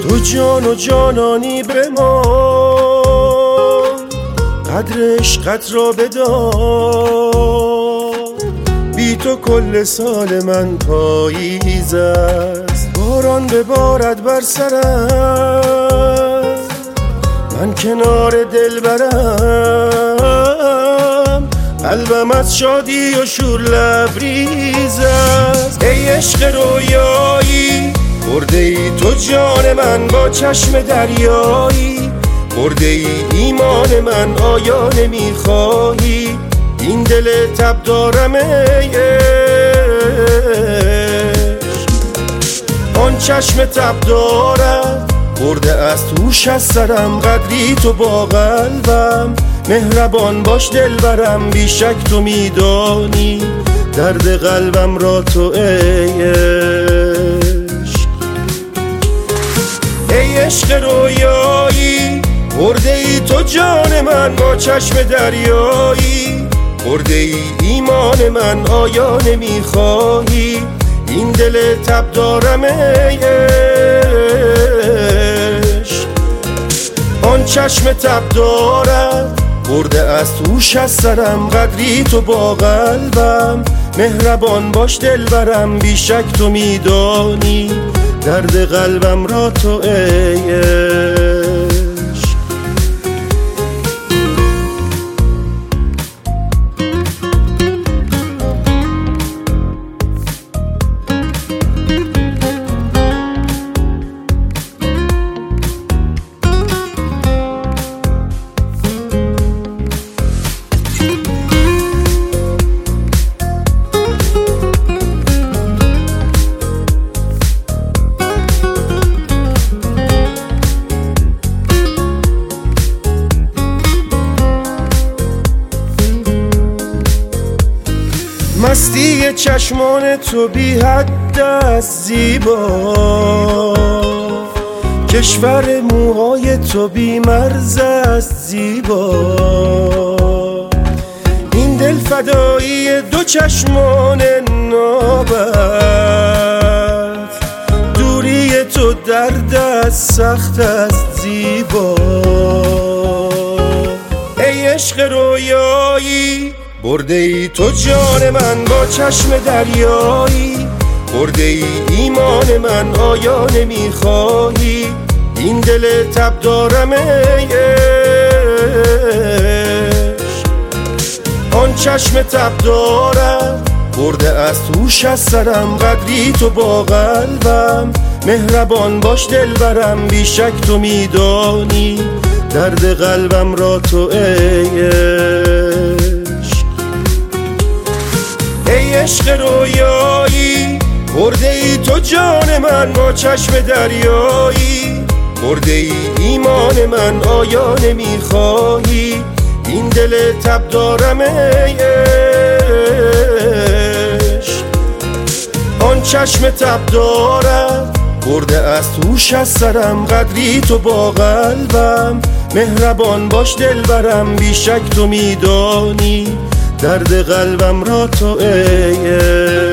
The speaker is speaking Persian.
تو جان و جانانی بمان، قدر عشقت را بدان. بی تو کل سال من پاییز است، باران ببارد بر سرم، من کنار دلبرم، قلبم از شادی و شور لبریز است. ای عشق رویایی برده ای تو جان من با چشم دریایی، برده ای ایمان من آیا نمیخواهی این دل تب دارم ای عشق. آن چشم تب دارد برده از توش از سرم، قدری تو با قلبم، مهربان باش دلبرم، بیشک تو میدانی درد قلبم را تو ای عشق. ای عشق رویایی برده ای تو جان من با چشم دریایی، برده ای ایمان من آیا نمیخواهی این دل تب دارم ای عشق. آن چشم تب دارد برده از توش از سرم، قدری تو با قلبم، مهربان باش دلبرم، بیشک تو میدانی درد قلبم را تو ای عشق. مستی چشمان تو بی حد است زیبا، کشور موهای تو بی مرز است زیبا. این دل فدایی دو چشمان نابت، دوری تو درد است سخت است زیبا. ای عشق رویایی برده ای تو جان من با چشم دریایی، برده ای ایمان من آیا نمیخواهی این دل تب دارم ای عشق. آن چشم تب دارد برده از توش از سرم، قدری تو با قلبم، مهربان باش دلبرم، بیشک تو میدانی درد قلبم را تو ای عشق. ای عشق رویایی برده ای تو جان من با چشم دریایی، برده ای ایمان من آیا نمیخواهی این دل تب دارم ای عشق. آن چشم تب دارد برده از توش از سرم، قدری تو با قلبم، مهربان باش دلبرم، بیشک تو میدانی درد قلبم را تو ای